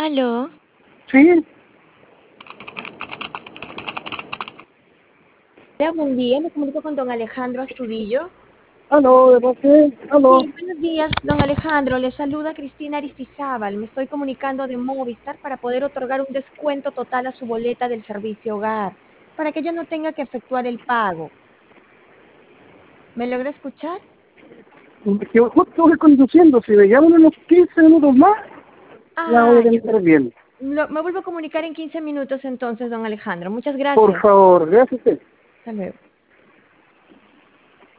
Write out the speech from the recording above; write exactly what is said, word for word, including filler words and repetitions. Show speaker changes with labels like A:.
A: ¿Aló?
B: Sí,
C: Hola, buen día, me comunico con don Alejandro Astudillo.
B: aló, ¿de parte? Aló.
C: Sí, buenos días, don Alejandro. Le saluda Cristina Aristizábal. Me estoy comunicando de Movistar para poder otorgar un descuento total a su boleta del servicio hogar, para que ya no tenga que efectuar el pago. ¿Me logra escuchar?
B: Que justo voy conduciendo, si me llaman unos quince minutos más, ya voy
C: Ah,
B: a estar bien.
C: lo- me vuelvo a comunicar en quince minutos entonces, don Alejandro. Muchas
B: Por
C: gracias.
B: favor, gracias a usted.
C: Hasta luego.